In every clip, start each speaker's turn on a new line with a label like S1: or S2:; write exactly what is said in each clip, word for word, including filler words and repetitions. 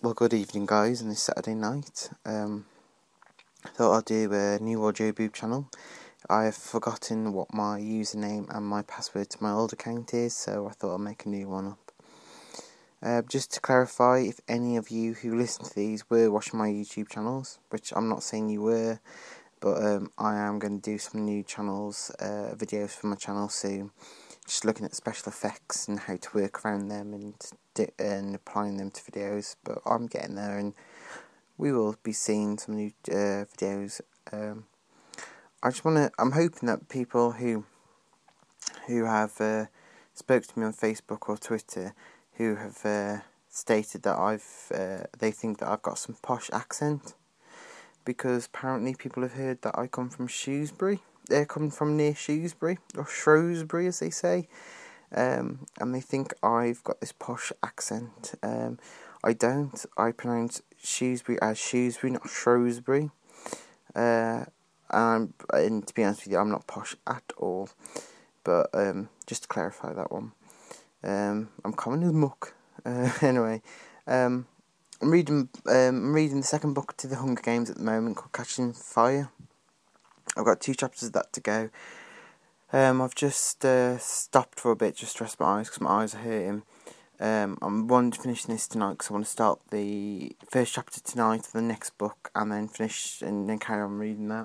S1: Well, good evening, guys, on this Saturday night. Um, I thought I'd do a new audio boob channel. I've forgotten what my username and my password to my old account is, so I thought I'd make a new one up. Uh, just to clarify, if any of you who listen to these were watching my YouTube channels, which I'm not saying you were, but um, I am going to do some new channels, uh, videos for my channel soon. Just looking at special effects and how to work around them and di- and applying them to videos. But I'm getting there, and we will be seeing some new uh, videos. Um, I just want to. I'm hoping that people who who have uh, spoke to me on Facebook or Twitter, who have uh, stated that I've uh, they think that I've got some posh accent, because apparently people have heard that I come from Shrewsbury. They come from near Shrewsbury, or Shrewsbury as they say, um, and they think I've got this posh accent. Um, I don't. I pronounce Shrewsbury as Shrewsbury, not Shrewsbury. Uh, and, and to be honest with you, I'm not posh at all. But um, just to clarify that one, um, I'm common as muck. Uh, anyway, um, I'm reading. Um, I'm reading the second book to the Hunger Games at the moment, called Catching Fire. I've got two chapters of that to go. Um, I've just uh, stopped for a bit, just to rest my eyes because my eyes are hurting. Um, I'm wanting to finish this tonight because I want to start the first chapter tonight of the next book and then finish and then carry on reading that.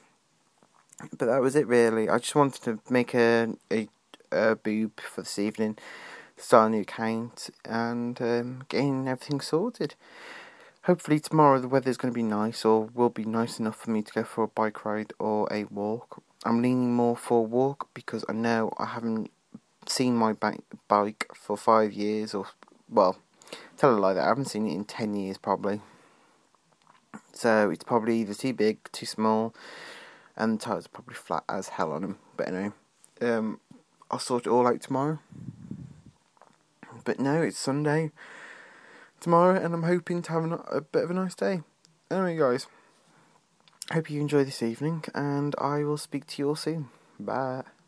S1: But that was it really. I just wanted to make a a, a boob for this evening, start a new account and um, getting everything sorted. Hopefully tomorrow the weather's going to be nice, or will be nice enough for me to go for a bike ride or a walk. I'm leaning more for a walk because I know I haven't seen my bike bike for five years, or well, tell a lie that I haven't seen it in ten years probably. So it's probably either too big, too small, and the tyres are probably flat as hell on them. But anyway, um, I'll sort it all out tomorrow. But no, it's Sunday tomorrow, and I'm hoping to have a, a bit of a nice day. Anyway, guys, hope you enjoy this evening, and I will speak to you all soon. Bye.